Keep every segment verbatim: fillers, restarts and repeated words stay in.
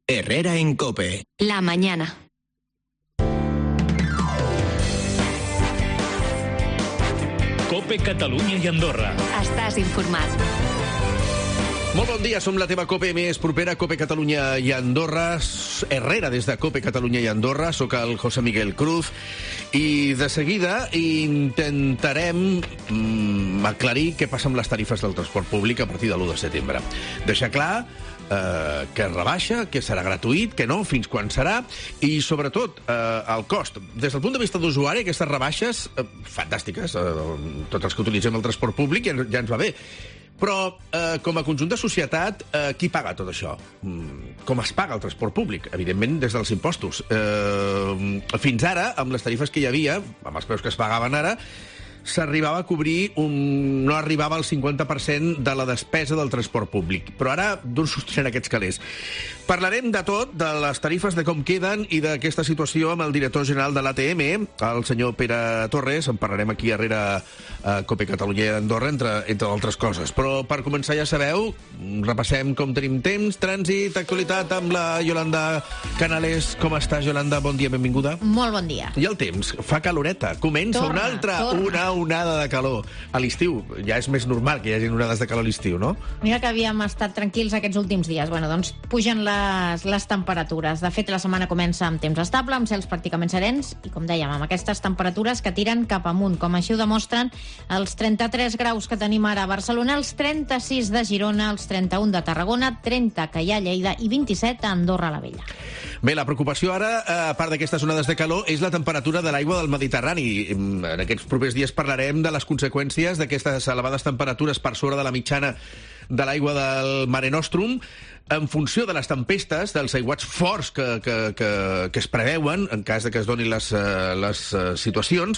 Herrera en COPE. La mañana. COPE Catalunya i Andorra. Estàs informat. Molt bon dia, som la teva COPE més propera, COPE Catalunya i Andorra. Herrera des de COPE Catalunya i Andorra. Soc el José Miguel Cruz. I de seguida intentarem mm, aclarir què passa amb les tarifes del transport públic a partir de l'u de setembre. Deixar clar eh, que rebaixa, que serà gratuït, que no, fins quan serà, i sobretot eh, el cost. Des del punt de vista d'usuari, aquestes rebaixes, eh, fantàstiques, eh, tots els que utilitzem el transport públic ja, ja ens va bé. Però, eh, com a conjunt de societat, eh, qui paga tot això? Mm, com es paga el transport públic? Evidentment, des dels impostos. Eh, fins ara, amb les tarifes que hi havia, amb els preus que es pagaven ara, s'arribava a cobrir un... no arribava al cinquanta per cent de la despesa del transport públic. Però ara, d'on sostenen aquests calés? Parlarem de tot, de les tarifes, de com queden i d'aquesta situació amb el director general de l'A T M, el senyor Pere Torres. En parlarem aquí darrere a COPE Catalunya i Andorra, entre, entre altres coses. Però per començar, ja sabeu, repassem com tenim temps, trànsit, actualitat amb la Yolanda Canales. Com està, Yolanda? Bon dia, benvinguda. Molt bon dia. I el temps? Fa caloreta. Comença torna, una altra, torna. una onada de calor. A l'estiu ja és més normal que hi hagi onades de calor a l'estiu, no? Mira que havíem estat tranquils aquests últims dies. Bueno, doncs pugen les, les temperatures. De fet, la setmana comença amb temps estable, amb cels pràcticament serens, i com dèiem, amb aquestes temperatures que tiren cap amunt, com així ho demostren els trenta-tres graus que tenim ara a Barcelona, els trenta-sis de Girona, els trenta-un de Tarragona, trenta que hi ha a Lleida i vint-i-set a Andorra la Vella. Bé, la preocupació ara, a part d'aquestes onades de calor, és la temperatura de l'aigua del Mediterrani. En aquests propers dies parlarem de les conseqüències d'aquestes elevades temperatures per sobre de la mitjana de l'aigua del Mare Nostrum, en funció de les tempestes, dels aiguats forts que, que, que, que es preveuen, en cas de que es donin les, les situacions,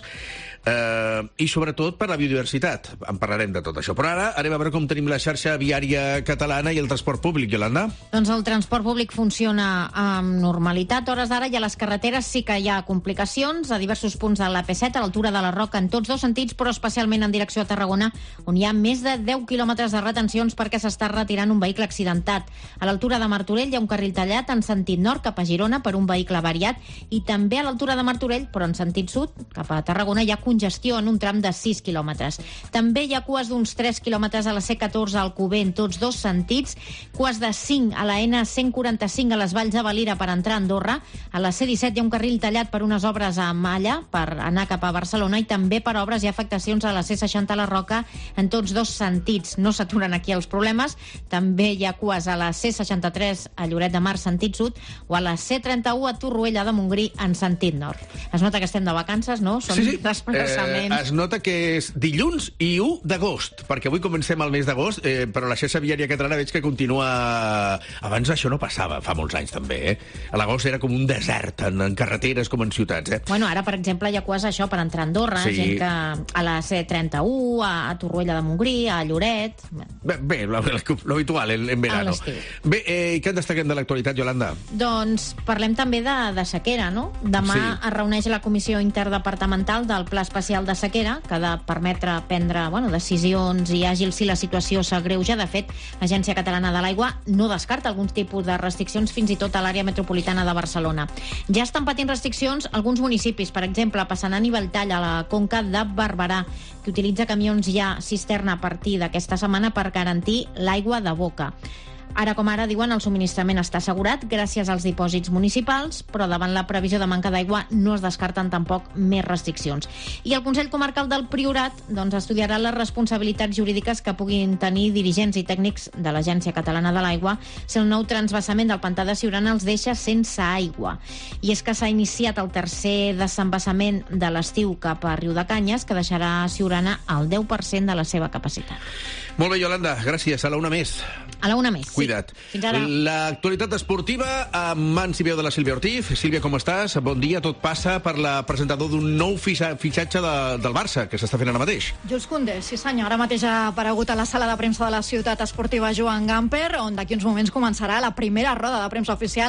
eh, i sobretot per la biodiversitat. En parlarem de tot això. Però ara anem a veure com tenim la xarxa viària catalana i el transport públic, Yolanda. Doncs el transport públic funciona amb normalitat. Hores d'ara i a les carreteres sí que hi ha complicacions a diversos punts de l'A P set, a l'altura de la Roca, en tots dos sentits, però especialment en direcció a Tarragona, on hi ha més de deu quilòmetres de retencions perquè s'està retirant un vehicle accidentat. A l'altura de Martorell hi ha un carril tallat en sentit nord cap a Girona per un vehicle avariat, i també a l'altura de Martorell, però en sentit sud, cap a Tarragona, hi ha congestió en un tram de sis quilòmetres. També hi ha cues d'uns tres quilòmetres a la C catorze al Alcover en tots dos sentits, cues de cinc a la N cent quaranta-cinc a les Valls de Valira per entrar a Andorra, a la C disset hi ha un carril tallat per unes obres a Malla per anar cap a Barcelona, i també per obres i afectacions a la C seixanta a la Roca en tots dos sentits. No s'aturen aquí els problemes, també hi ha cues a la C seixanta-tres a Lloret de Mar sentit sud o a la C trenta-u a Torroella de Montgrí en sentit nord. Es nota que estem de vacances, no? Són sí, sí. desplaçaments. Eh, es nota que és dilluns i u d'agost, perquè avui comencem el mes d'agost, eh, però la xarxa viària catalana veig que continua... Abans això no passava, fa molts anys també, eh? A l'agost era com un desert en, en carreteres com en ciutats, eh? Bueno, ara, per exemple, hi ha cues això per entrar a Andorra, sí. gent que a la C trenta-u, a, a Torroella de Montgrí, a Lloret... Bé, bé l'habitual en, en verano. Bé, eh, què en destaquem de l'actualitat, Yolanda? Doncs parlem també de, de sequera, no? Demà sí. es reuneix la Comissió Interdepartamental del Pla Especial de Sequera, que ha de permetre prendre bueno, decisions i àgils si la situació s'agreuja. De fet, l'Agència Catalana de l'Aigua no descarta alguns tipus de restriccions fins i tot a l'àrea metropolitana de Barcelona. Ja estan patint restriccions alguns municipis, per exemple, Passanant i Valltall, a la conca de Barberà, que utilitza camions ja cisterna a partir d'aquesta setmana per garantir l'aigua de boca. Ara com ara, diuen, el subministrament està assegurat gràcies als dipòsits municipals, però davant la previsió de manca d'aigua no es descarten tampoc més restriccions. I el Consell Comarcal del Priorat doncs, estudiarà les responsabilitats jurídiques que puguin tenir dirigents i tècnics de l'Agència Catalana de l'Aigua si el nou transvasament del pantà de Siurana els deixa sense aigua. I és que s'ha iniciat el tercer desembassament de l'estiu cap a Riudecanyes, que deixarà a Siurana el deu per cent de la seva capacitat. Molt bé, Yolanda, gràcies. A la una més. A la una més, Cuida't. Sí. Fins ara. L'actualitat esportiva amb mans i veu de la Sílvia Ortiz. Sílvia, com estàs? Bon dia. Tot passa per la presentador d'un nou fitxatge de, del Barça, que s'està fent ara mateix. Jules Koundé, sí senyor. Ara mateix ha aparegut a la sala de premsa de la ciutat esportiva Joan Gamper, on d'aquí uns moments començarà la primera roda de premsa oficial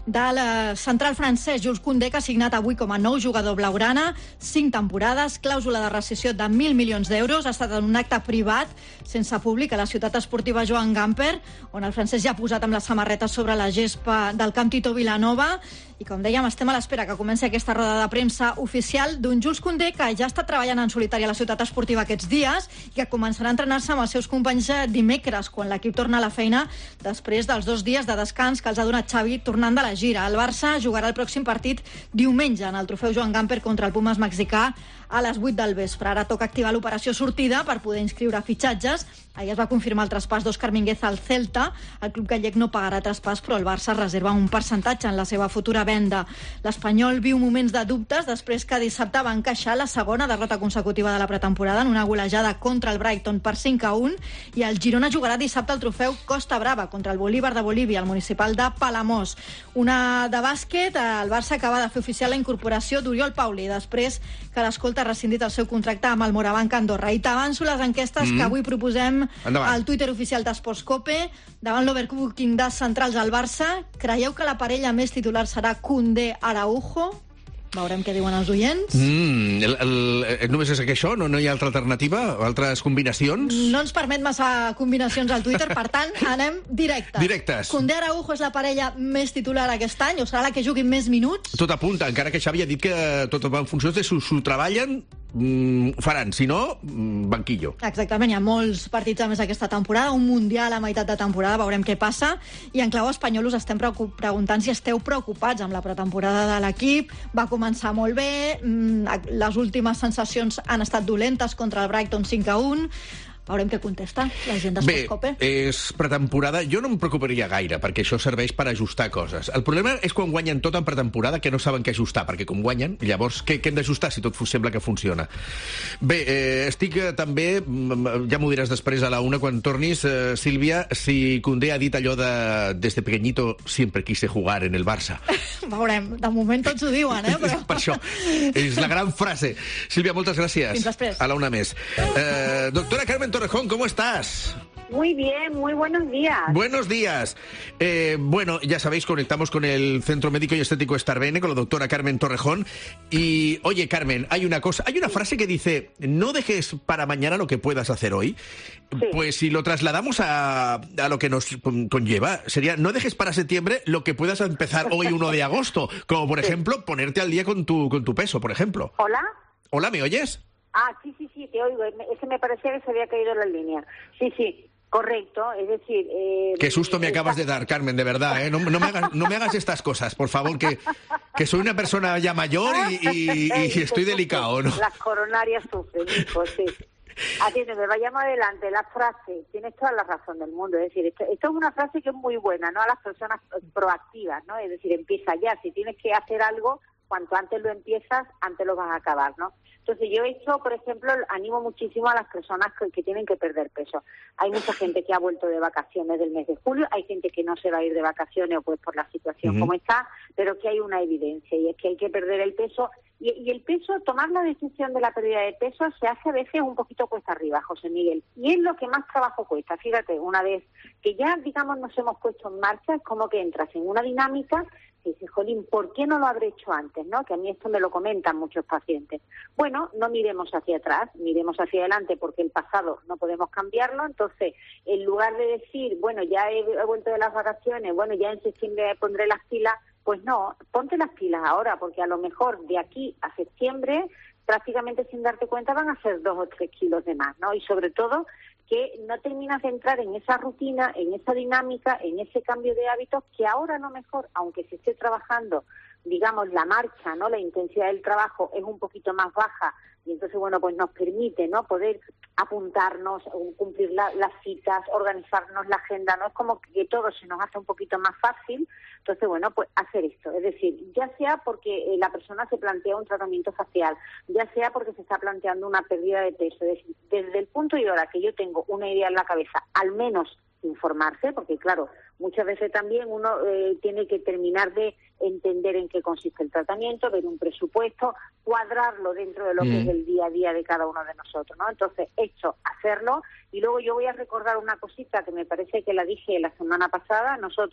del central francès Jules Koundé, que ha signat avui com a nou jugador blaugrana, cinc temporades, clàusula de rescissió de mil milions d'euros. Ha estat en un acte privat, sense públic, a la ciutat esportiva Joan Gamper, on el francès ja ha posat amb la samarreta sobre la gespa del Camp Tito Vilanova. I com dèiem, estem a l'espera que comenci aquesta roda de premsa oficial d'un Jules Koundé que ja està treballant en solitari a la ciutat esportiva aquests dies i que començarà a entrenar-se amb els seus companys dimecres, quan l'equip torna a la feina després dels dos dies de descans que els ha donat Xavi tornant de la gira. El Barça jugarà el pròxim partit diumenge en el trofeu Joan Gamper contra el Pumas mexicà a les vuit del vespre. Ara toca activar l'operació sortida per poder inscriure fitxatges. Ahir es va confirmar el traspàs d'Òscar Mínguez al Celta. El club gallec no pagarà traspàs, però el Barça reserva un percentatge en la seva futura venda. L'Espanyol viu moments de dubtes després que dissabte va encaixar la segona derrota consecutiva de la pretemporada en una golejada contra el Brighton per cinc a un, i el Girona jugarà dissabte el trofeu Costa Brava contra el Bolívar de Bolívia, al municipal de Palamós. Una de bàsquet, el Barça acaba de fer oficial la incorporació d'Oriol Pauli després que l'escolta ha rescindit el seu contracte amb el Morabanc Andorra. I t'avanço les enquestes mm. que avui proposem Endavant. al Twitter oficial d'Esports Cope. Davant l'overbooking de centrals al Barça, creieu que la parella més titular serà Koundé-Araujo? Veurem què diuen els oients. Mm, el, el, només és això? No, no hi ha altra alternativa? Altres combinacions? No ens permet massa combinacions al Twitter, per tant, anem directes. Directes. Koundé-Araujo és la parella més titular aquest any, o serà la que jugui més minuts? Tot apunta, encara que Xavi ha dit que tot va en funció de si s'ho treballen, mm, faran, si no, mm, banquillo. Exactament, hi ha molts partits a més aquesta temporada, un mundial a meitat de temporada, veurem què passa, i en clau espanyol us estem preguntant si esteu preocupats amb la pretemporada de l'equip. Va començar molt bé, les últimes sensacions han estat dolentes contra el Brighton cinc a un. Veurem què contesta la gent d'Esports Cope. Bé, és pretemporada. Jo no em preocuparia gaire, perquè això serveix per ajustar coses. El problema és quan guanyen tot en pretemporada, que no saben què ajustar, perquè com guanyen, llavors què, què hem d'ajustar si tot sembla que funciona? Bé, eh, estic eh, també, ja m'ho diràs després a la una quan tornis, eh, Sílvia, si Koundé ha dit allò de desde pequeñito siempre quise jugar en el Barça. Veurem, de moment tots ho diuen, eh? Però... per això, és la gran frase. Sílvia, moltes gràcies. Fins després. A la una més. Eh, doctora Carmen Torrejón, ¿cómo estás? Muy bien, muy buenos días. Buenos días. Eh, bueno, ya sabéis, conectamos con el Centro Médico y Estético Starbene, con la doctora Carmen Torrejón. Y, oye, Carmen, hay una cosa, hay una frase que dice, no dejes para mañana lo que puedas hacer hoy. Sí. Pues si lo trasladamos a, a lo que nos conlleva, sería, no dejes para septiembre lo que puedas empezar hoy, uno de agosto. Como, por sí. ejemplo, ponerte al día con tu, con tu peso, por ejemplo. ¿Hola? ¿Hola, me oyes? Ah, sí, sí, sí, te oigo. Es que me parecía que se había caído la línea. Sí, sí, correcto. Es decir... Eh, Qué susto me acabas de dar, Carmen, de verdad, ¿eh? No, no, me, hagas, no me hagas estas cosas, por favor, que, que soy una persona ya mayor y, y, y estoy delicado, ¿no? Las coronarias sufren, hijo, sí. Atiéndeme, vayamos adelante. La frase, tienes toda la razón del mundo. Es decir, esto, esto es una frase que es muy buena, ¿no? A las personas proactivas, ¿no? Es decir, empieza ya. Si tienes que hacer algo, cuanto antes lo empiezas, antes lo vas a acabar, ¿no? Entonces yo he hecho, por ejemplo, animo muchísimo a las personas que, que tienen que perder peso. Hay mucha gente que ha vuelto de vacaciones del mes de julio, hay gente que no se va a ir de vacaciones o pues por la situación uh-huh. como está, pero que hay una evidencia y es que hay que perder el peso. Y, y el peso, tomar la decisión de la pérdida de peso se hace a veces un poquito cuesta arriba, José Miguel. Y es lo que más trabajo cuesta. Fíjate, una vez que ya, digamos, nos hemos puesto en marcha, es como que entras en una dinámica y dices, jolín, ¿por qué no lo habré hecho antes? ¿No? Que a mí esto me lo comentan muchos pacientes. Bueno, no miremos hacia atrás, miremos hacia adelante, porque el pasado no podemos cambiarlo. Entonces, en lugar de decir, bueno, ya he, he vuelto de las vacaciones, bueno, ya en septiembre pondré las pilas, pues no, ponte las pilas ahora, porque a lo mejor de aquí a septiembre, prácticamente sin darte cuenta, van a ser dos o tres kilos de más, ¿no? Y sobre todo, que no terminas de entrar en esa rutina, en esa dinámica, en ese cambio de hábitos, que ahora a lo mejor, aunque se esté trabajando, digamos, la marcha, ¿no? La intensidad del trabajo es un poquito más baja, y entonces, bueno, pues nos permite, ¿no? Poder apuntarnos, cumplir la, las citas, organizarnos la agenda, ¿no? Es como que todo se nos hace un poquito más fácil. Entonces, bueno, pues hacer esto. Es decir, ya sea porque la persona se plantea un tratamiento facial, ya sea porque se está planteando una pérdida de peso. Es decir, desde el punto y hora que yo tengo una idea en la cabeza, al menos informarse, porque claro, muchas veces también uno eh, tiene que terminar de entender en qué consiste el tratamiento, ver un presupuesto, cuadrarlo dentro de lo mm. que es el día a día de cada uno de nosotros, ¿no? Entonces, hecho, hacerlo, y luego yo voy a recordar una cosita que me parece que la dije la semana pasada. Nosotros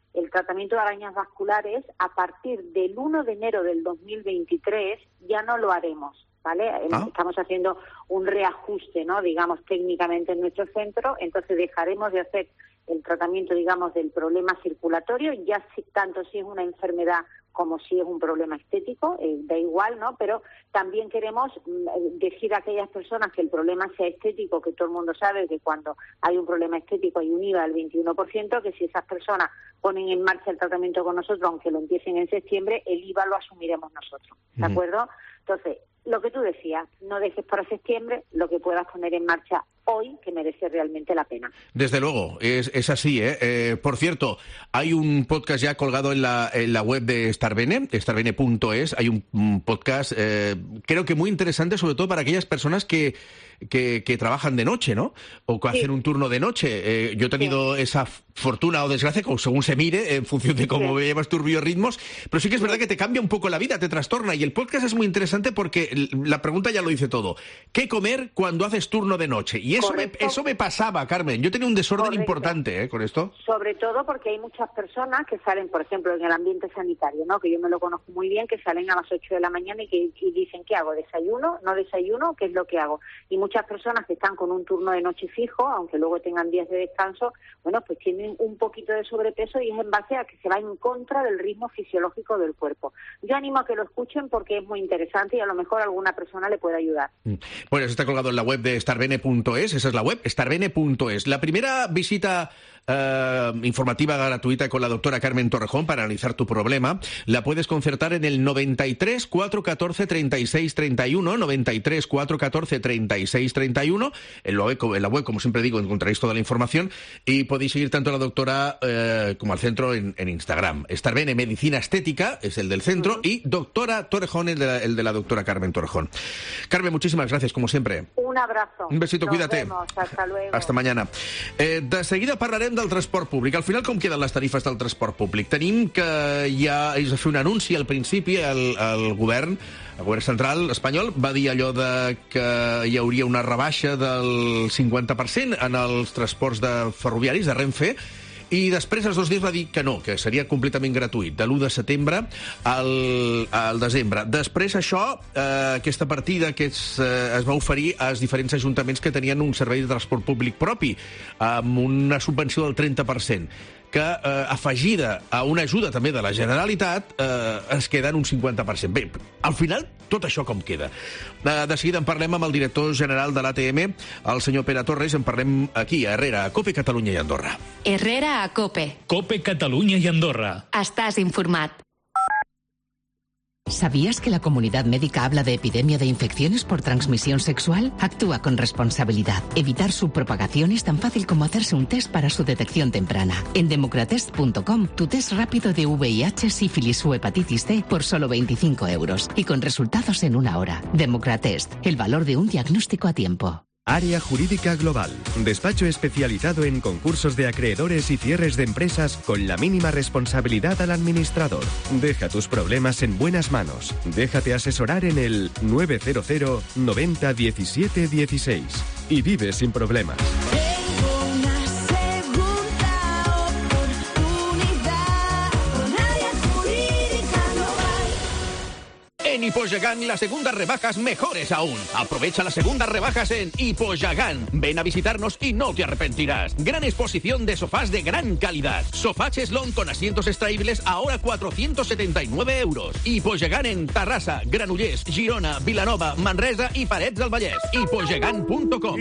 el tratamiento de arañas vasculares, a partir del uno de enero del dos mil veintitrés, ya no lo haremos, ¿vale? Ah. Estamos haciendo un reajuste, ¿no?, digamos, técnicamente en nuestro centro, entonces dejaremos de hacer el tratamiento, digamos, del problema circulatorio, ya si, tanto si es una enfermedad como si es un problema estético, eh, da igual, ¿no? Pero también queremos mm, decir a aquellas personas que el problema sea estético, que todo el mundo sabe que cuando hay un problema estético hay un I V A del veintiuno por ciento, que si esas personas ponen en marcha el tratamiento con nosotros, aunque lo empiecen en septiembre, el I V A lo asumiremos nosotros, ¿de mm. acuerdo? Entonces, lo que tú decías, no dejes para septiembre lo que puedas poner en marcha hoy, que merece realmente la pena. Desde luego, es, es así, ¿eh? ¿eh? Por cierto, hay un podcast ya colgado en la, en la web de Starbene, starbene punto es, hay un, un podcast, eh, creo que muy interesante, sobre todo para aquellas personas que, que, que trabajan de noche, ¿no? O que sí. hacen un turno de noche. Eh, yo he tenido sí. esa fortuna o desgracia, según se mire, en función de cómo sí. llevas tus biorritmos, pero sí que es verdad que te cambia un poco la vida, te trastorna, y el podcast es muy interesante porque la pregunta ya lo dice todo. ¿Qué comer cuando haces turno de noche? Y eso me, eso me pasaba, Carmen. Yo tenía un desorden Correcto. importante ¿eh? con esto. Sobre todo porque hay muchas personas que salen, por ejemplo, en el ambiente sanitario, ¿no?, que yo me lo conozco muy bien, que salen a las ocho de la mañana y que y dicen, ¿qué hago? ¿Desayuno? ¿No desayuno? ¿Qué es lo que hago? Y muchas personas que están con un turno de noche fijo, aunque luego tengan días de descanso, bueno, pues tienen un poquito de sobrepeso y es en base a que se va en contra del ritmo fisiológico del cuerpo. Yo animo a que lo escuchen porque es muy interesante y a lo mejor a alguna persona le puede ayudar. Bueno, eso está colgado en la web de starbene punto es, esa es la web, starbene punto es. La primera visita Uh, informativa gratuita con la doctora Carmen Torrejón para analizar tu problema la puedes concertar en el noventa y tres, cuatrocientos catorce, treinta y seis treinta y uno, noventa y tres, cuatrocientos catorce, treinta y seis treinta y uno. En la web, en la web, como siempre digo, encontraréis toda la información y podéis seguir tanto a la doctora uh, como al centro en, en Instagram. Starbene Medicina Estética es el del centro uh-huh. y doctora Torrejón el de, la, el de la doctora Carmen Torrejón. Carmen, muchísimas gracias, como siempre. Un abrazo. Un besito, Nos cuídate. Vemos. Hasta luego. Hasta mañana. Eh, de seguida parlarem del transport públic. Al final, com queden les tarifes del transport públic? Tenim que ja és a fer un anunci al principi al, al govern, el govern central espanyol va dir allò de que hi hauria una rebaixa del cinquanta per cent en els transports de ferroviaris de Renfe, i després, als dos dies, va dir que no, que seria completament gratuït, de l'u de setembre al, al desembre. Després, això, eh, aquesta partida que es, eh, es va oferir als diferents ajuntaments que tenien un servei de transport públic propi, amb una subvenció del trenta per cent, que, eh, afegida a una ajuda també de la Generalitat, eh, es queda en un cinquanta per cent. Bé, al final, tot això com queda? Eh, de seguida en parlem amb el director general de l'A T M, el senyor Pere Torres, en parlem aquí, a Herrera, a COPE, Catalunya i Andorra. Herrera a COPE. COPE, Catalunya i Andorra. Estàs informat. ¿Sabías que la comunidad médica habla de epidemia de infecciones por transmisión sexual? Actúa con responsabilidad. Evitar su propagación es tan fácil como hacerse un test para su detección temprana. En democratest punto com, tu test rápido de V I H, sífilis o hepatitis C por solo veinticinco euros y con resultados en una hora. Democratest, el valor de un diagnóstico a tiempo. Área Jurídica Global. Despacho especializado en concursos de acreedores y cierres de empresas con la mínima responsabilidad al administrador. Deja tus problemas en buenas manos. Déjate asesorar en el nueve cero cero, noventa, diecisiete, dieciséis y vive sin problemas. En Hipogagán, las segundas rebajas mejores aún. Aprovecha las segundas rebajas en Hipogagán. Ven a visitarnos y no te arrepentirás. Gran exposición de sofás de gran calidad. Sofá Cheslón con asientos extraíbles ahora cuatrocientos setenta y nueve euros. Hipogagán en Terrassa, Granollers, Girona, Vilanova, Manresa y Parets del Vallès. Hipogagán punto com.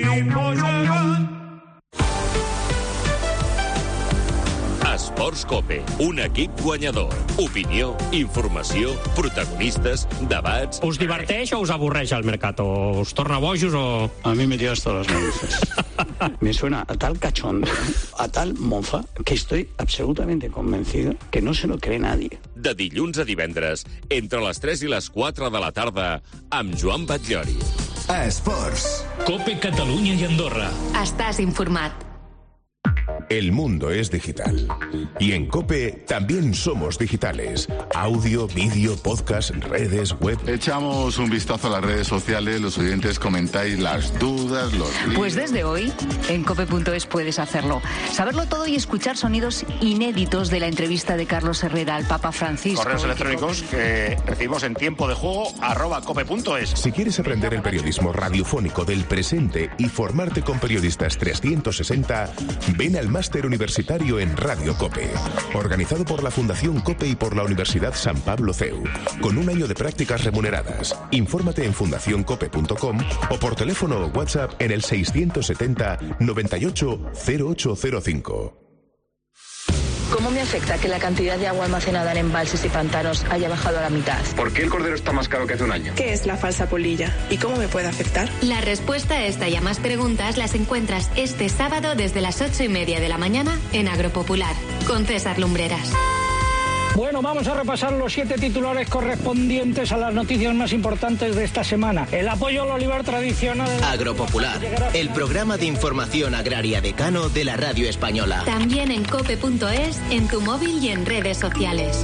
Esports COPE, un equip guanyador. Opinió, informació, protagonistes, debats... ¿Us diverteix o us avorreix el Mercato? ¿Us torna bojos o...? A mí me dio hasta las narices. Me suena a tal cachondeo, a tal mofa, que estoy absolutamente convencido que no se lo cree nadie. De dilluns a divendres, entre les tres i les quatre de la tarda, amb Joan Batllori. Esports. COPE, Catalunya i Andorra. Estàs informat. El mundo es digital. Y en COPE también somos digitales. Audio, vídeo, podcast, redes, web. Echamos un vistazo a las redes sociales, los oyentes comentáis las dudas, los... Pues desde hoy, en cope punto es puedes hacerlo. Saberlo todo y escuchar sonidos inéditos de la entrevista de Carlos Herrera al Papa Francisco. Correos electrónicos que recibimos en tiempo de juego, arroba cope punto es. Si quieres aprender el periodismo radiofónico del presente y formarte con periodistas trescientos sesenta, ven al Máster Universitario en Radio COPE, organizado por la Fundación COPE y por la Universidad San Pablo C E U, con un año de prácticas remuneradas. Infórmate en fundación cope punto com o por teléfono o WhatsApp en el seiscientos setenta noventa y ocho cero ocho cero cinco. ¿Cómo me afecta que la cantidad de agua almacenada en embalses y pantanos haya bajado a la mitad? ¿Por qué el cordero está más caro que hace un año? ¿Qué es la falsa polilla y cómo me puede afectar? La respuesta a esta y a más preguntas las encuentras este sábado desde las ocho y media de la mañana en Agropopular, con César Lumbreras. Bueno, vamos a repasar los siete titulares correspondientes a las noticias más importantes de esta semana. El apoyo al olivar tradicional... Agropopular, el programa de información agraria decano de la radio española. También en cope punto es, en tu móvil y en redes sociales.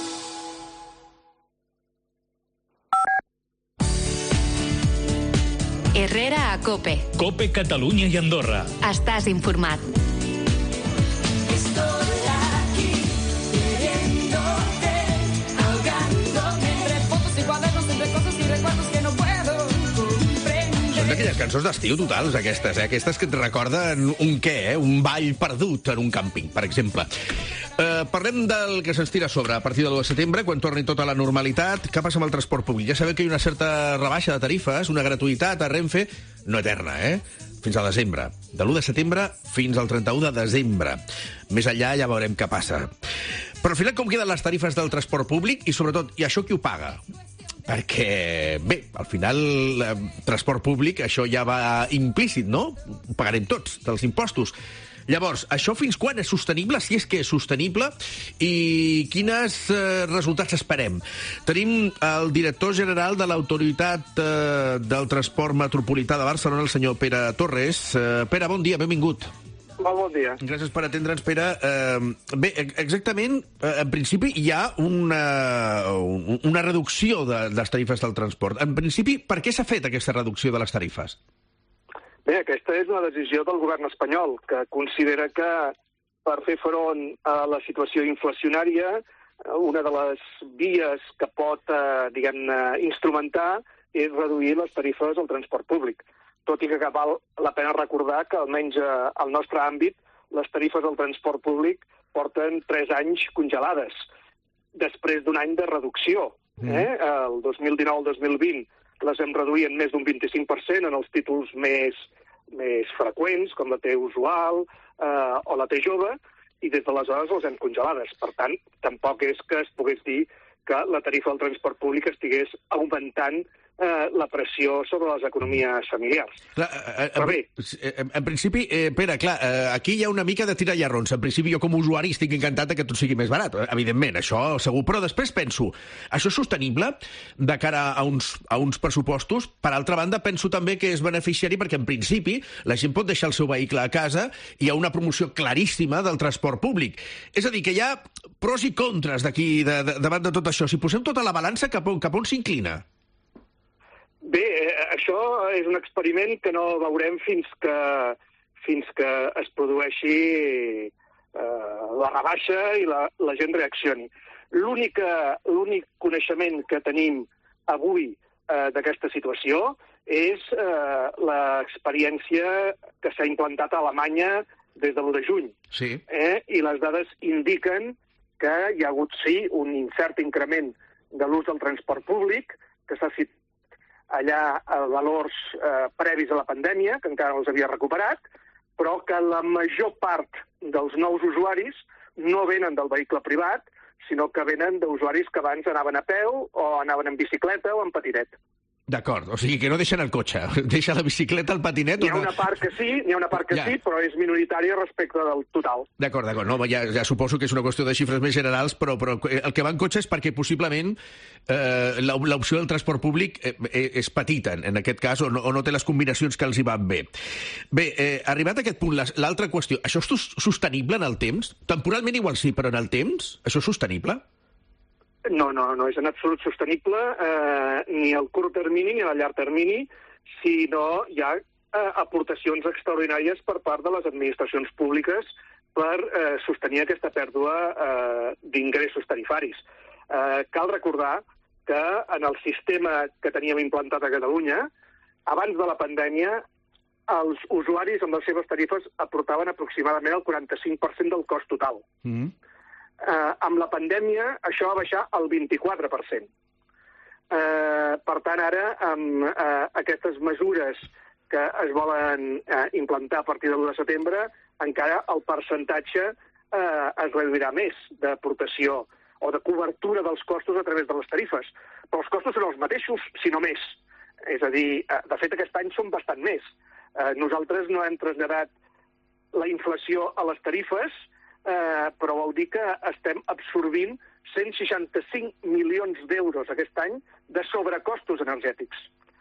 Herrera a COPE. COPE Catalunya i Andorra. Estàs informat. Aquelles cançons d'estiu totals, aquestes, eh? Aquestes que et recorden un què, eh? Un ball perdut en un càmping, per exemple. Eh, parlem del que se'ns tira a sobre a partir de l'u de setembre, quan torni tota la normalitat. Què passa amb el transport públic? Ja sabeu que hi ha una certa rebaixa de tarifes, una gratuïtat a Renfe, no eterna, eh? Fins a desembre. De l'u de setembre fins al trenta-u de desembre. Més enllà ja veurem què passa. Però al final com queden les tarifes del transport públic i, sobretot, i això qui ho paga? Perquè, bé, al final, eh, transport públic, això ja va implícit, no? Ho pagarem tots, dels impostos. Llavors, això fins quan és sostenible, si és que és sostenible, i quins eh, resultats esperem? Tenim el director general de l'Autoritat eh, del Transport Metropolità de Barcelona, el senyor Pere Torres. Eh, Pere, bon dia, benvingut. Molt bon dia. Gràcies per atendre'ns, Pere. Eh, bé, exactament, eh, en principi hi ha una, una reducció de, de les tarifes del transport. En principi, per què s'ha fet aquesta reducció de les tarifes? Bé, aquesta és una decisió del govern espanyol, que considera que per fer front a la situació inflacionària, una de les vies que pot, eh, diguem-ne, instrumentar és reduir les tarifes al transport públic. Tot i que val la pena recordar que, almenys al nostre àmbit, les tarifes del transport públic porten tres anys congelades, després d'un any de reducció. Eh? El dos mil dinou dos mil vint les hem reduït en més d'un vint-i-cinc per cent en els títols més, més freqüents, com la T usual eh, o la T jove, i des d'aleshores les hem congelades. Per tant, tampoc és que es pogués dir que la tarifa del transport públic estigués augmentant eh, la pressió sobre les economies familiars. Clar, eh, Però bé... En, en principi, eh, Pere, clar, eh, aquí hi ha una mica de tirar llarrons. En principi, jo com a usuari estic encantat que tot sigui més barat, evidentment, això segur. Però després penso, això és sostenible de cara a uns, a uns pressupostos? Per altra banda, penso també que és beneficiari perquè, en principi, la gent pot deixar el seu vehicle a casa i hi ha una promoció claríssima del transport públic. És a dir, que hi ha pros i contres d'aquí, de, de, davant de tot això. Si posem tota la balança, cap on, cap on s'inclina? Bé, eh, això és un experiment que no veurem fins que, fins que es produeixi eh, la rebaixa i la, la gent reaccioni. L'únic coneixement que tenim avui eh, d'aquesta situació és eh, l'experiència que s'ha implantat a Alemanya des de l'u de juny. Sí. Eh? I les dades indiquen que hi ha hagut, sí, un incert increment de l'ús del transport públic, que s'ha situat allà a valors eh, previs a la pandèmia, que encara no els havia recuperat, però que la major part dels nous usuaris no venen del vehicle privat, sinó que venen d'usuaris que abans anaven a peu o anaven en bicicleta o en patinet. D'acord, o sigui que no deixen el cotxe, deixa la bicicleta, el patinet... N'hi ha una part que sí, n'hi ha una part que ja. sí, però és minoritària respecte del total. D'acord, d'acord, no, ja, ja suposo que és una qüestió de xifres més generals, però, però el que va en cotxe és perquè possiblement eh, l'opció del transport públic eh, és petita, en aquest cas, o no, o no té les combinacions que els hi van bé. Bé, eh, arribat a aquest punt, l'altra qüestió, això és sostenible en el temps? Temporalment igual sí, però en el temps, això és sostenible? No, no, no és en absolut sostenible, eh, ni al curt termini ni al llarg termini, si no hi ha eh, aportacions extraordinàries per part de les administracions públiques per eh, sostenir aquesta pèrdua eh, d'ingressos tarifaris. Eh, cal recordar que en el sistema que teníem implantat a Catalunya, abans de la pandèmia, els usuaris amb les seves tarifes aportaven aproximadament el quaranta-cinc per cent del cost total. Mm. Eh, amb la pandèmia això va baixar al vint-i-quatre per cent. Eh, per tant, ara, amb eh, aquestes mesures que es volen eh, implantar a partir de l'u de setembre, encara el percentatge eh, es reduirà més d'aportació o de cobertura dels costos a través de les tarifes. Però els costos són els mateixos, si no més. És a dir, eh, de fet, aquest any són bastant més. Eh, nosaltres no hem traslladat la inflació a les tarifes, Eh, però vol dir que estem absorbint cent seixanta-cinc milions d'euros aquest any de sobrecostos energètics.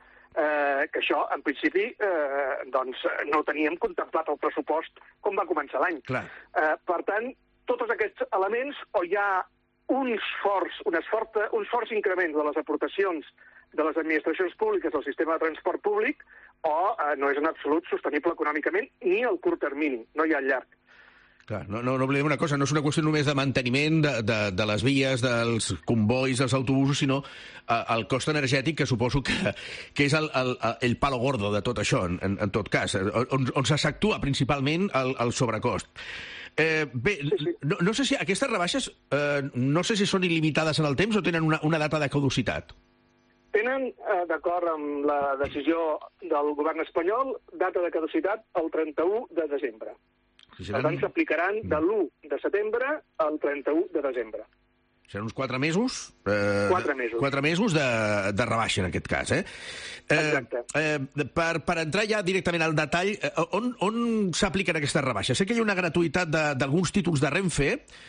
Eh, que això, en principi, eh, doncs, no ho teníem contemplat al pressupost com va començar l'any. Eh, per tant, tots aquests elements, o hi ha un esforç, un esforç, un esforç increment de les aportacions de les administracions públiques al sistema de transport públic, o eh, no és en absolut sostenible econòmicament ni al curt termini, no hi ha llarg. Clar, no, no, no oblidem una cosa, no és una qüestió només de manteniment de, de, de les vies, dels convois, dels autobusos, sinó eh, el cost energètic, que suposo que, que és el, el, el palo gordo de tot això, en, en tot cas, on, on s'actua principalment el, el sobrecost. Eh, bé, no, no sé si aquestes rebaixes, eh, no sé si són il·limitades en el temps o tenen una, una data de caducitat. Tenen, eh, d'acord amb la decisió del govern espanyol, data de caducitat el trenta-u de desembre. Per tant, s'aplicaran de l'u de setembre al trenta-u de desembre. Seran uns quatre mesos? Eh, quatre mesos. Quatre mesos de, de rebaixa, en aquest cas, eh? Exacte. Eh, eh, per, per entrar ja directament al detall, eh, on, on s'apliquen aquestes rebaixes? Sé que hi ha una gratuïtat d'alguns títols de Renfe,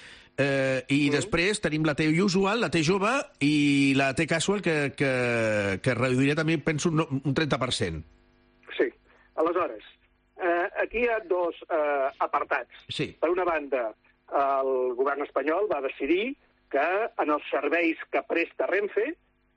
eh, i mm. després tenim la T Usual, la T Jove i la T Casual, que, que, que reduirà també, penso, un trenta per cent. Sí. Aleshores, Eh, aquí hi ha dos eh, apartats. Sí. Per una banda, el govern espanyol va decidir que en els serveis que presta Renfe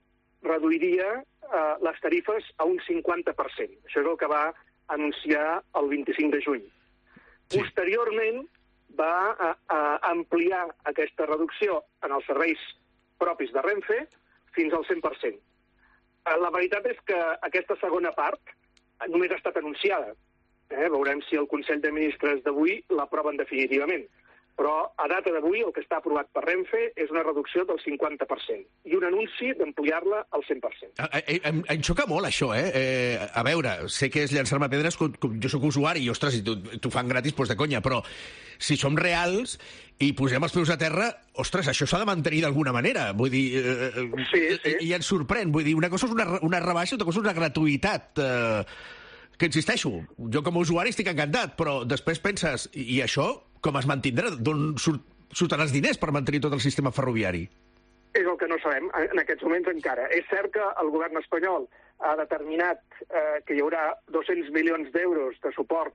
reduiria eh, les tarifes a un cinquanta per cent. Això és el que va anunciar el vint-i-cinc de juny. Sí. Posteriorment va a, a ampliar aquesta reducció en els serveis propis de Renfe fins al cent per cent. Eh, la veritat és que aquesta segona part només ha estat anunciada. Eh, veurem si el Consell de Ministres d'avui l'aproven definitivament. Però a data d'avui el que està aprovat per Renfe és una reducció del cinquanta per cent i un anunci d'ampliar-la al cent per cent. Em, em xoca molt això, eh? eh? A veure, sé que és llançar-me pedres, com, com jo sóc usuari i, ostres, si t'ho fan gratis, doncs de conya, però si som reals i posem els peus a terra, ostres, això s'ha de mantenir d'alguna manera. Vull dir, eh, sí, sí. I ens sorprèn. Vull dir, una cosa és una, una rebaixa, altra cosa és una gratuïtat. Eh, que insisteixo, jo com a usuari estic encantat, però després penses, i això com es mantindrà? D'on surt, surten els diners per mantenir tot el sistema ferroviari? És el que no sabem en aquests moments encara. És cert que el govern espanyol ha determinat eh, que hi haurà dos-cents milions d'euros de suport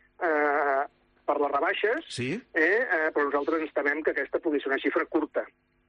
eh, per les rebaixes, sí? eh, eh, però nosaltres ens temem que aquesta pugui ser una xifra curta.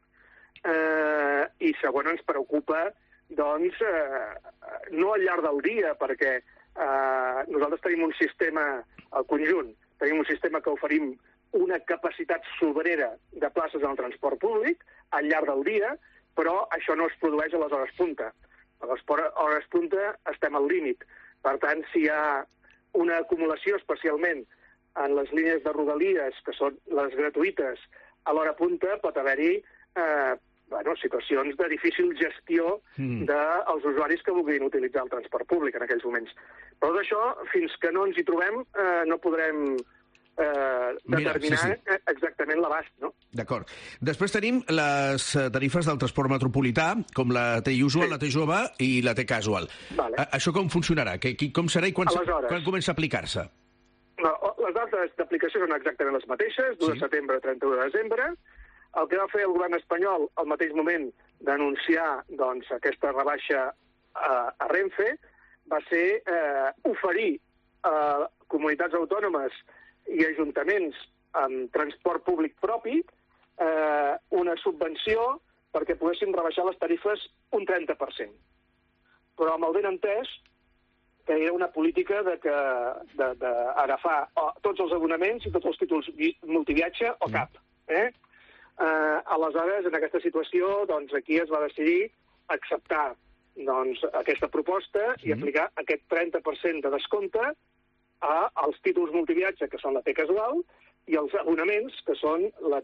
Eh, I segon, ens preocupa, doncs, eh, no al llarg del dia, perquè Uh, nosaltres tenim un sistema al conjunt, tenim un sistema que oferim una capacitat sobrera de places en el transport públic al llarg del dia, però això no es produeix a les hores punta. A les hores punta estem al límit. Per tant, si hi ha una acumulació, especialment en les línies de rodalies, que són les gratuïtes, a l'hora punta pot haver-hi eh, bueno, situacions de difícil gestió mm. dels usuaris que vulguin utilitzar el transport públic en aquells moments. Però d'això, fins que no ens hi trobem, eh, no podrem eh, determinar Mira, sí, sí. exactament l'abast, no? D'acord. Després tenim les tarifes del transport metropolità, com la T-Usual, sí. la T-Jove i la T-Casual. Vale. A, això com funcionarà? Que, com serà i quan, Aleshores, quan comença a aplicar-se? No, les dates d'aplicació són exactament les mateixes, l'u de Sí. setembre a trenta-u de desembre. El que va fer el govern espanyol al mateix moment d'anunciar doncs, aquesta rebaixa a, a Renfe va ser eh, oferir a comunitats autònomes i ajuntaments amb transport públic propi eh, una subvenció perquè poguessin rebaixar les tarifes un trenta per cent. Però amb el ben entès que era una política de que d'agafar tots els abonaments i tots els títols multiviatge o cap. Eh? Eh, aleshores, en aquesta situació, doncs, aquí es va decidir acceptar doncs, aquesta proposta i Mm. aplicar aquest trenta per cent de descompte a, als títols multiviatge, que són la T-Casual, i els abonaments, que són la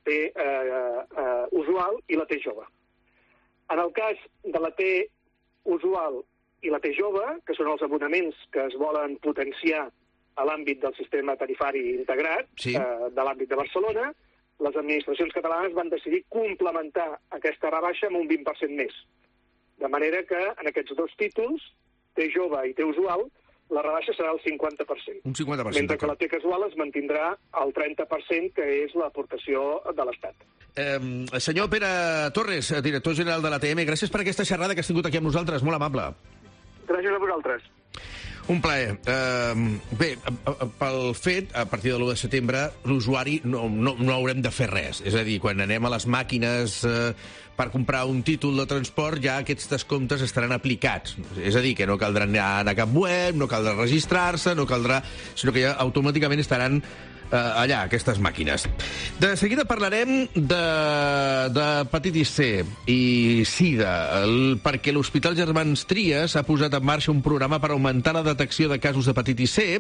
T-Usual eh, eh, i la T-Jove. En el cas de la T-Usual i la T-Jove, que són els abonaments que es volen potenciar a l'àmbit del sistema tarifari integrat, sí. eh, de l'àmbit de Barcelona, les administracions catalanes van decidir complementar aquesta rebaixa amb un vint per cent més. De manera que en aquests dos títols, T-Jove i T-Usual, la rebaixa serà el cinquanta per cent. Un cinquanta per cent, mentre que la T-Casual es mantindrà al trenta per cent, que és l'aportació de l'Estat. Eh, senyor Pere Torres, director general de l'A T M, gràcies per aquesta xerrada que has tingut aquí amb nosaltres, molt amable. Gràcies a vosaltres. Un plaer. Uh, bé, pel fet, a partir de l'u de setembre, l'usuari no, no, no haurem de fer res. És a dir, quan anem a les màquines uh, per comprar un títol de transport, ja aquests descomptes estaran aplicats. És a dir, que no caldrà anar a cap web, no caldrà registrar-se, no caldrà... sinó que ja automàticament estaran Uh, allà, aquestes màquines. De seguida parlarem de, de hepatitis C i sida, el, perquè l'Hospital Germans Trias ha posat en marxa un programa per augmentar la detecció de casos d'hepatitis C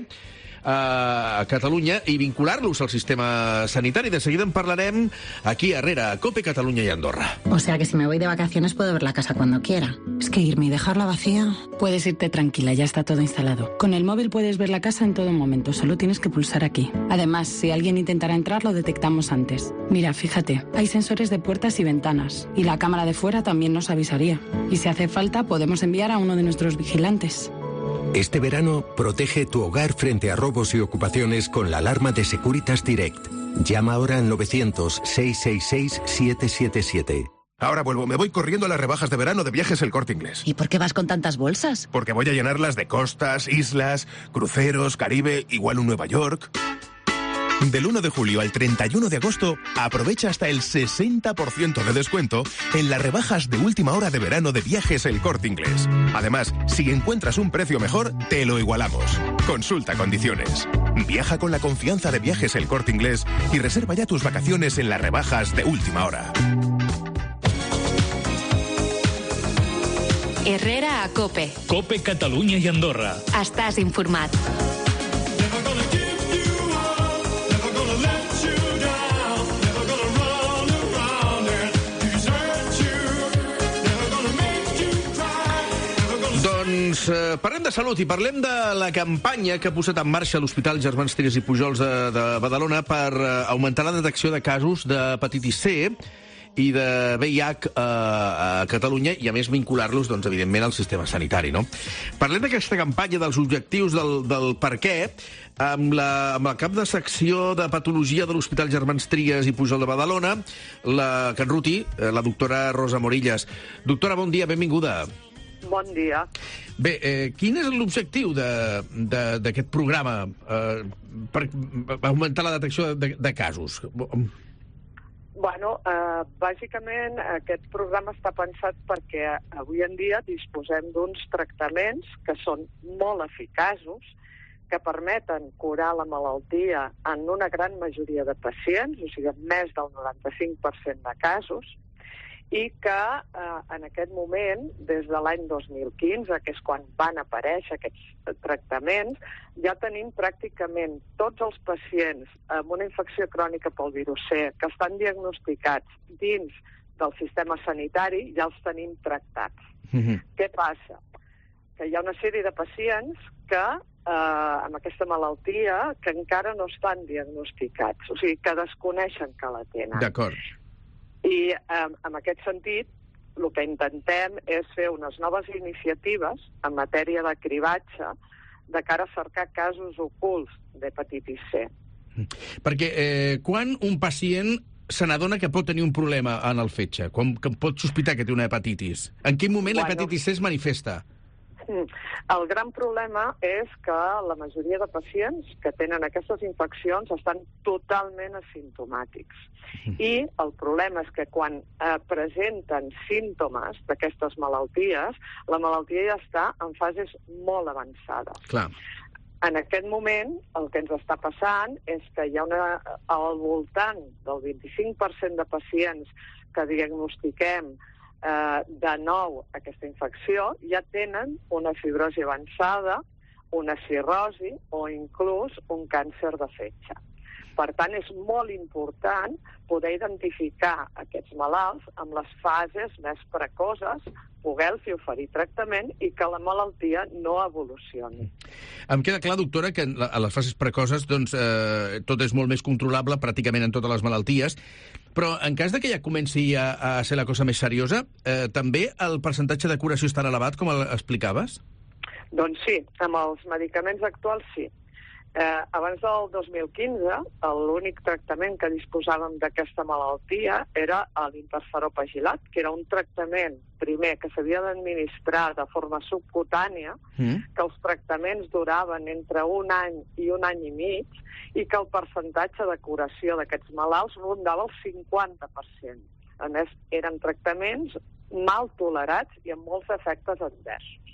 a Catalunya i vincular-los al sistema sanitari. De seguida en parlarem aquí a Herrera, a COPE, Catalunya y Andorra. O sea que si me voy de vacaciones puedo ver la casa cuando quiera. Es que irme y dejarla vacía... Puedes irte tranquila, ya está todo instalado. Con el móvil puedes ver la casa en todo momento, solo tienes que pulsar aquí. Además, si alguien intentara entrar, lo detectamos antes. Mira, fíjate, hay sensores de puertas y ventanas, y la cámara de fuera también nos avisaría. Y si hace falta, podemos enviar a uno de nuestros vigilantes. Este verano, protege tu hogar frente a robos y ocupaciones con la alarma de Securitas Direct. Llama ahora al novecientos, seiscientos sesenta y seis, setecientos setenta y siete. Ahora vuelvo, me voy corriendo a las rebajas de verano de Viajes El Corte Inglés. ¿Y por qué vas con tantas bolsas? Porque voy a llenarlas de costas, islas, cruceros, Caribe, igual un Nueva York. Del uno de julio al treinta y uno de agosto, aprovecha hasta el sesenta por ciento de descuento en las rebajas de última hora de verano de Viajes El Corte Inglés. Además, si encuentras un precio mejor, te lo igualamos. Consulta condiciones. Viaja con la confianza de Viajes El Corte Inglés y reserva ya tus vacaciones en las rebajas de última hora. Herrera a COPE. COPE Catalunya i Andorra. Estàs informat. Doncs eh, parlem de salut i parlem de la campanya que ha posat en marxa l'Hospital Germans Trias i Pujols de, de Badalona per eh, augmentar la detecció de casos d'hepatitis C i de V I H a, a Catalunya i, a més, vincular-los, doncs, evidentment, al sistema sanitari, no? Parlem d'aquesta campanya, dels objectius, del, del per què, amb la, amb la cap de secció de patologia de l'Hospital Germans Trias i Pujol de Badalona, la Canruti, la doctora Rosa Morillas. Doctora, bon dia, benvinguda. Bon dia. Bé, eh, quin és l'objectiu d'aquest programa eh, per augmentar la detecció de, de casos? Bueno, eh, bàsicament aquest programa està pensat perquè avui en dia disposem d'uns tractaments que són molt eficaços, que permeten curar la malaltia en una gran majoria de pacients, o sigui, més del noranta-cinc per cent de casos, i que eh, en aquest moment, des de l'any dos mil quinze, que és quan van aparèixer aquests tractaments, ja tenim pràcticament tots els pacients amb una infecció crònica pel virus C que estan diagnosticats dins del sistema sanitari, ja els tenim tractats. Mm-hmm. Què passa? Que hi ha una sèrie de pacients que eh, amb aquesta malaltia que encara no estan diagnosticats, o sigui, que desconeixen que la tenen. D'acord. I eh, en aquest sentit, el que intentem és fer unes noves iniciatives en matèria de cribatge de cara a cercar casos ocults d'hepatitis C. Perquè eh, quan un pacient se n'adona que pot tenir un problema en el fetge, quan que pot sospitar que té una hepatitis, en quin moment bueno, l'hepatitis C es manifesta? El gran problema és que la majoria de pacients que tenen aquestes infeccions estan totalment asimptomàtics. I el problema és que quan eh, presenten símptomes d'aquestes malalties, la malaltia ja està en fases molt avançades. Clar. En aquest moment, el que ens està passant és que hi ha una, al voltant del vint-i-cinc per cent de pacients que diagnostiquem eh, de nou aquesta infecció ja tenen una fibrosi avançada, una cirrosi o inclús un càncer de fetge. Per tant, és molt important poder identificar aquests malalts amb les fases més precoses, poder-los oferir tractament i que la malaltia no evolucioni. Em queda clar, doctora, que a les fases precoses doncs, eh, tot és molt més controlable pràcticament en totes les malalties, però en cas de que ja comenci a, a ser la cosa més seriosa, eh, també el percentatge de curació és tan elevat com explicaves? Doncs sí, amb els medicaments actuals sí. Eh, abans del dos mil quinze, l'únic tractament que disposàvem d'aquesta malaltia era l'interferopagilat, que era un tractament, primer, que s'havia d'administrar de forma subcutània, mm. que els tractaments duraven entre un any i un any i mig, i que el percentatge de curació d'aquests malalts rondava el cinquanta per cent. A més, eren tractaments mal tolerats i amb molts efectes adversos.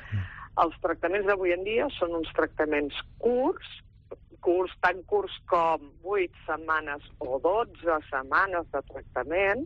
Els tractaments d'avui en dia són uns tractaments curts, curts tan curts com vuit setmanes o dotze setmanes de tractament,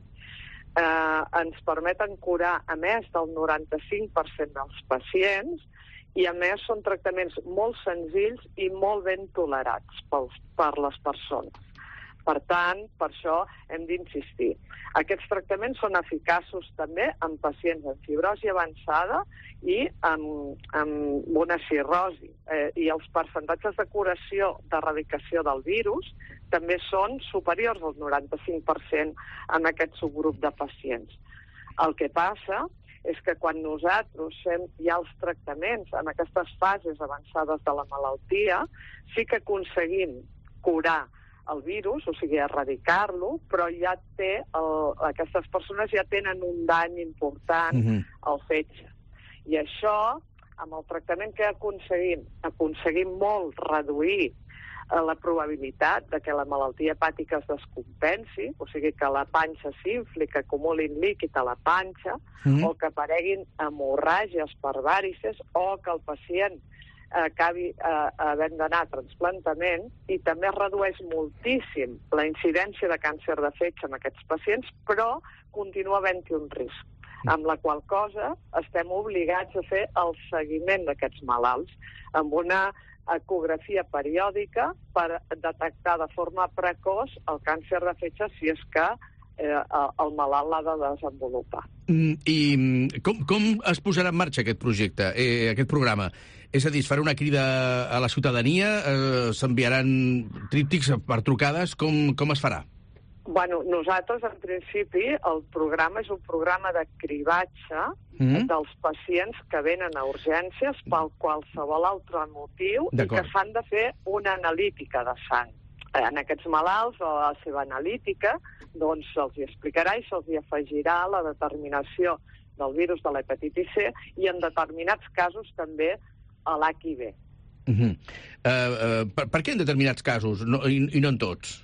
eh, ens permeten curar a més del noranta-cinc per cent dels pacients i a més són tractaments molt senzills i molt ben tolerats pels, per les persones. Per tant, per això hem d'insistir. Aquests tractaments són eficaços també en pacients amb fibrosi avançada i amb, amb una cirrosi. Eh, I els percentatges de curació d'erradicació del virus també són superiors al noranta-cinc per cent en aquest subgrup de pacients. El que passa és que quan nosaltres fem ja els tractaments en aquestes fases avançades de la malaltia, sí que aconseguim curar el virus, o sigui, erradicar-lo, però ja té el, aquestes persones ja tenen un dany important mm-hmm. al fetge. I això, amb el tractament que aconseguim, aconseguim molt reduir eh, la probabilitat de que la malaltia hepàtica es descompensi, o sigui, que la panxa s'infli, que acumulin líquid a la panxa, mm-hmm. o que apareguin hemorràgies per vàrices, o que el pacient acabi eh, havent d'anar a trasplantament, i també es redueix moltíssim la incidència de càncer de fetge en aquests pacients, però continua havent-hi un risc, amb la qual cosa estem obligats a fer el seguiment d'aquests malalts amb una ecografia periòdica per detectar de forma precoç el càncer de fetge si és que eh, el malalt l'ha de desenvolupar. Mm, I com, com es posarà en marxa aquest projecte, eh, aquest programa? És a dir, es farà una crida a la ciutadania, eh, s'enviaran tríptics per trucades, com, com es farà? Bueno, nosaltres, en principi, el programa és un programa de cribatge mm-hmm. dels pacients que venen a urgències pel qualsevol altre motiu i que s'han de fer una analítica de sang. En aquests malalts, a la seva analítica, doncs se'ls explicarà i se'ls afegirà la determinació del virus de l'hepatitis C i en determinats casos també a l'H I V. Uh-huh. Uh, uh, per, per què en determinats casos no, i, i no en tots?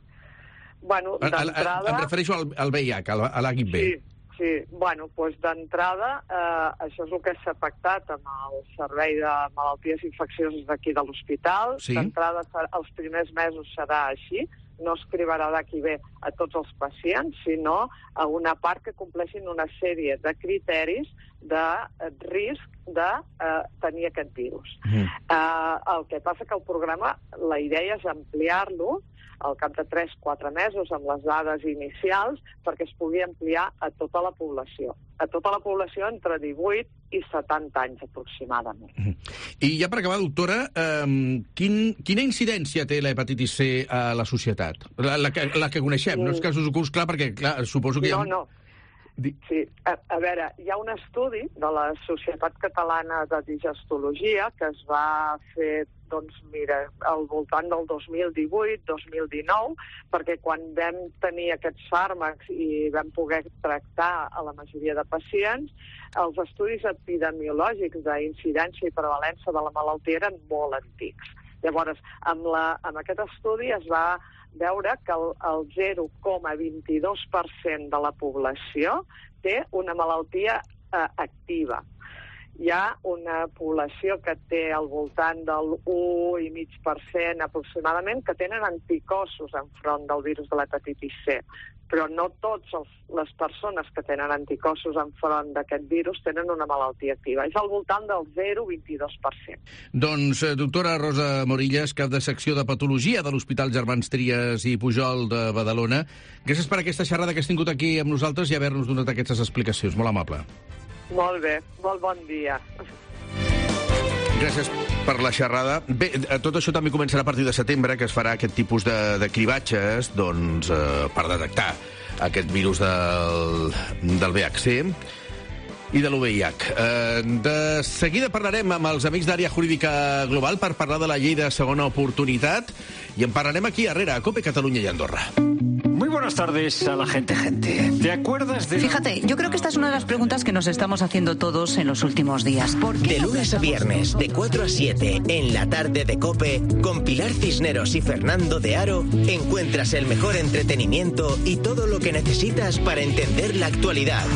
Bueno, d'entrada... Em refereixo al, al V I H, a l'H I V. Sí, sí. Bueno, doncs d'entrada, eh, això és el que s'ha pactat amb el Servei de Malalties Infeccioses d'aquí de l'hospital. Sí. D'entrada, els primers mesos serà així. No es cribarà d'H I V a tots els pacients, sinó a una part que compleixin una sèrie de criteris de risc de eh, tenir aquest virus. Mm. Eh, el que passa que el programa, la idea és ampliar-lo al cap de tres quatre mesos amb les dades inicials perquè es pugui ampliar a tota la població. A tota la població entre divuit i setanta anys aproximadament. I ja per acabar, doctora, eh, quin, quina incidència té la hepatitis C a la societat? La, la, que, la que coneixem, mm. no els casos ocults, clar, perquè clar, suposo que hi ha... No, no. Sí, a, a veure, hi ha un estudi de la Societat Catalana de Digestologia que es va fer, doncs mira, al voltant del dos mil divuit dos mil dinou, perquè quan vam tenir aquests fàrmacs i vam poder tractar a la majoria de pacients, els estudis epidemiològics d'incidència i prevalença de la malaltia eren molt antics. Llavors, amb, la, amb aquest estudi es va veure que el, el zero coma vint-i-dos per cent de la població té una malaltia eh, activa. Hi ha una població que té al voltant del u coma cinc per cent aproximadament que tenen anticossos enfront del virus de l'hepatitis C, però no totes les persones que tenen anticossos enfront d'aquest virus tenen una malaltia activa. És al voltant del zero coma vint-i-dos per cent. Doncs, doctora Rosa Morillas, cap de secció de patologia de l'Hospital Germans Trias i Pujol de Badalona, gràcies per aquesta xerrada que has tingut aquí amb nosaltres i haver-nos donat aquestes explicacions. Molt amable. Molt bé, molt bon dia. Gràcies per la xerrada. Bé, tot això també començarà a partir de setembre, que es farà aquest tipus de, de cribatges doncs, eh, per detectar aquest virus del, del V I H C i de l'U V I H. Eh, de seguida parlarem amb els amics d'Àrea Jurídica Global per parlar de la llei de segona oportunitat i en parlarem aquí, a RERA, a COPE Catalunya i Andorra. Muy buenas tardes a la gente, gente. ¿Te acuerdas de...? Fíjate, yo creo que esta es una de las preguntas que nos estamos haciendo todos en los últimos días. ¿Por qué de lunes a viernes, de cuatro a siete, en la tarde de COPE, con Pilar Cisneros y Fernando de Aro, encuentras el mejor entretenimiento y todo lo que necesitas para entender la actualidad.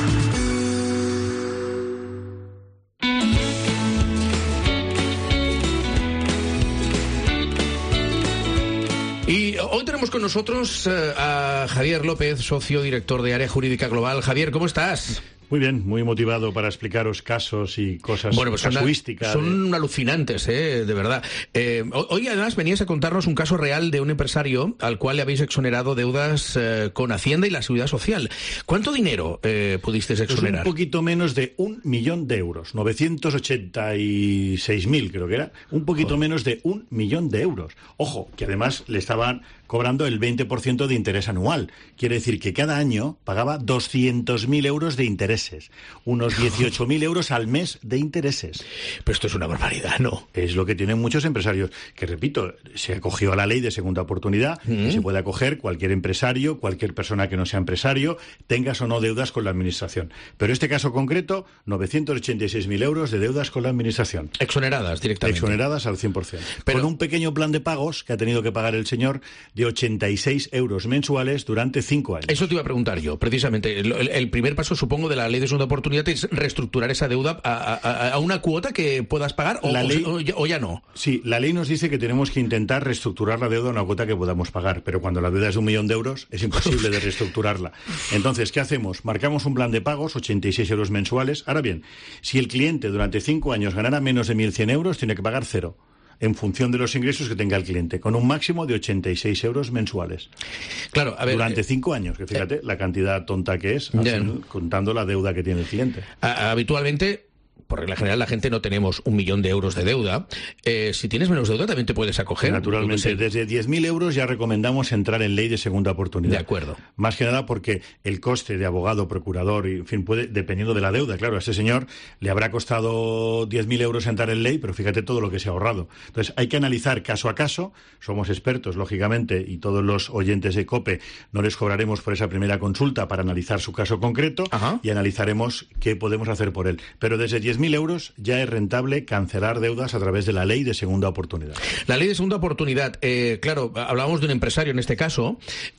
Y hoy tenemos con nosotros eh, a Javier López, socio director de Área Jurídica Global. Javier, ¿cómo estás? Muy bien, muy motivado para explicaros casos y cosas bueno, pues casuísticas. Son, son de... alucinantes, eh, de verdad. Eh, hoy además venías a contarnos un caso real de un empresario al cual le habéis exonerado deudas eh, con Hacienda y la Seguridad Social. ¿Cuánto dinero eh, pudisteis exonerar? Pues un poquito menos de un millón de euros, novecientos ochenta y seis mil creo que era, un poquito oh. menos de un millón de euros. Ojo, que además le estaban cobrando el veinte por ciento de interés anual. Quiere decir que cada año pagaba doscientos mil euros de intereses. Unos dieciocho mil euros al mes de intereses. Pero esto es una barbaridad, ¿no? Es lo que tienen muchos empresarios. Que, repito, se acogió a la ley de segunda oportunidad, mm. que se puede acoger cualquier empresario, cualquier persona que no sea empresario, tengas o no deudas con la administración. Pero este caso concreto, novecientos ochenta y seis mil euros de deudas con la administración. Exoneradas directamente. Exoneradas al cien por cien. Pero... con un pequeño plan de pagos que ha tenido que pagar el señor de ochenta y seis euros mensuales durante cinco años. Eso te iba a preguntar yo, precisamente. El, el primer paso, supongo, de la ley de segunda oportunidad es reestructurar esa deuda a, a, a una cuota que puedas pagar o, la ley, o, o ya no. Sí, la ley nos dice que tenemos que intentar reestructurar la deuda a una cuota que podamos pagar, pero cuando la deuda es de un millón de euros es imposible de reestructurarla. Entonces, ¿qué hacemos? Marcamos un plan de pagos, ochenta y seis euros mensuales. Ahora bien, si el cliente durante cinco años ganara menos de mil cien euros, tiene que pagar cero, en función de los ingresos que tenga el cliente, con un máximo de ochenta y seis euros mensuales. Claro, a ver, durante eh, cinco años, que fíjate eh, la cantidad tonta que es, así, contando la deuda que tiene el cliente. A, habitualmente, por regla general, la gente no tenemos un millón de euros de deuda. Eh, si tienes menos deuda, también te puedes acoger. Naturalmente, desde diez mil euros ya recomendamos entrar en ley de segunda oportunidad. De acuerdo. Más que nada porque el coste de abogado, procurador, y, en fin, puede, dependiendo de la deuda. Claro, a ese señor le habrá costado diez mil euros entrar en ley, pero fíjate todo lo que se ha ahorrado. Entonces, hay que analizar caso a caso. Somos expertos, lógicamente, y todos los oyentes de COPE no les cobraremos por esa primera consulta para analizar su caso concreto. Ajá. Y analizaremos qué podemos hacer por él. Pero desde diez mil euros ya es rentable cancelar deudas a través de la ley de segunda oportunidad. La ley de segunda oportunidad, eh, claro, hablábamos de un empresario en este caso,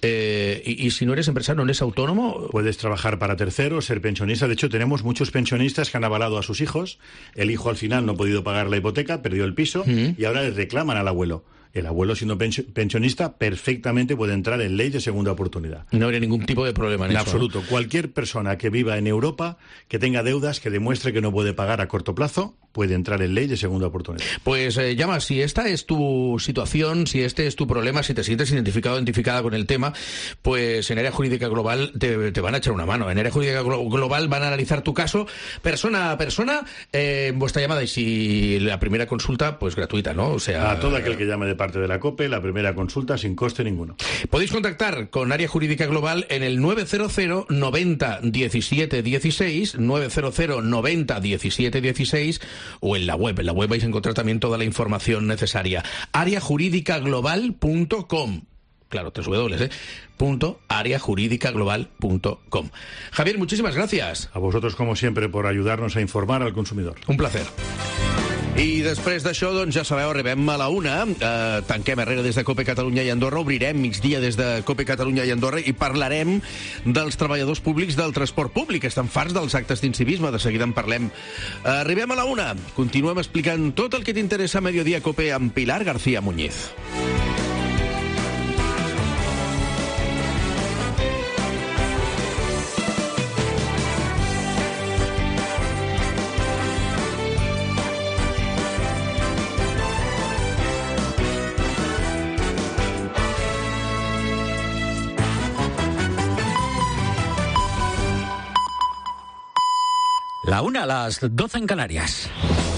eh, y, y si no eres empresario, ¿no eres autónomo? Puedes trabajar para terceros, ser pensionista. De hecho, tenemos muchos pensionistas que han avalado a sus hijos. El hijo al final no ha podido pagar la hipoteca, perdió el piso, uh-huh. y ahora le reclaman al abuelo. El abuelo, siendo pensionista, perfectamente puede entrar en ley de segunda oportunidad. No habría ningún tipo de problema en, en eso. En absoluto. Cualquier persona que viva en Europa, que tenga deudas, que demuestre que no puede pagar a corto plazo, puede entrar en ley de segunda oportunidad. Pues eh, llama, si esta es tu situación, si este es tu problema, si te sientes identificado o identificada con el tema, pues en Área Jurídica Global te, te van a echar una mano. En Área Jurídica Global van a analizar tu caso persona a persona eh, en vuestra llamada, y si la primera consulta, pues gratuita, ¿no? O sea, a todo aquel que llame de parte de la COPE, la primera consulta sin coste ninguno. Podéis contactar con Área Jurídica Global en el nueve cero cero noventa diecisiete dieciséis, nueve cero cero noventa diecisiete dieciséis, o en la web. En la web vais a encontrar también toda la información necesaria. área jurídica global punto com. Claro, tres W, ¿eh? Punto área jurídica global punto com. Javier, muchísimas gracias. A vosotros, como siempre, por ayudarnos a informar al consumidor. Un placer. I després d'això, doncs ja sabeu, arribem a la una, eh, tanquem Herrera des de COPE Catalunya i Andorra, obrirem migdia des de COPE Catalunya i Andorra i parlarem dels treballadors públics del transport públic. Estan farts dels actes d'incivisme, de seguida en parlem. Eh, arribem a la una, continuem explicant tot el que t'interessa a Mediodía COPE amb Pilar García Muñiz. La una a las doce en Canarias.